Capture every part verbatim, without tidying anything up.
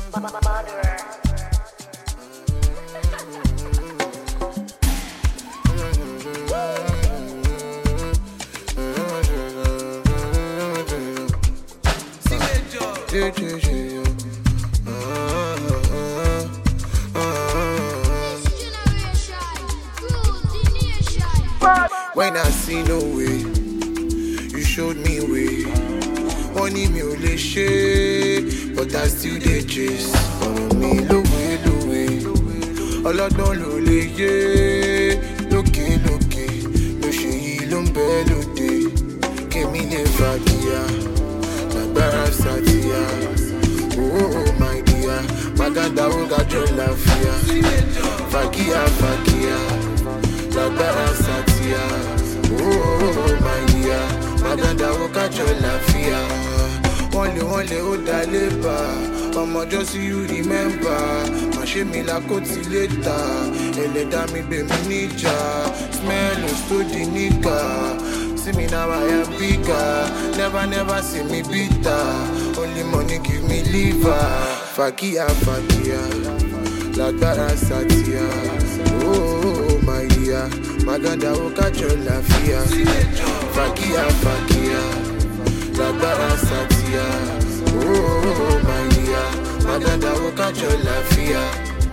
When I see no way, you showed me way. Money me ò lè ṣe, but I still dey chase. Ọ̀rọ̀ mi lówe lówe, ọlọ́gbọ́n ló lè yé. Lókè lókè, ló ṣe yìí ló ń bẹ lóde. Kémi lè fàdíyà, lágbára sàtìyà. Oh oh my dear, Maganda ó gàjọ láfíà. Fàkíyà fàkíyà, lágbára sàtìyà. Oh oh my dear, Maganda ó gàjọ láfíà. Wọ́n lé wọ́n lé ó dá lébà. Ọmọjọ́ sí you remember. Má ṣe mi lákòtí létà. Ẹlẹ́dàá mi gbé mi níjà. Smell is to the nigga. See me now I am bigger. Never never see me bitter. Only money give me liver. Fakia fakia, lágbára sàtìyà. Oh my dear, Maganda ó kájọ láfíà. Fakia fakia, lágbára sàtìyà. Oh my dear, Maganda ó kájọ láfíà.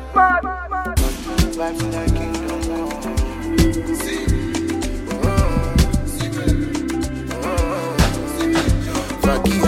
Life in that kingdom. Fakia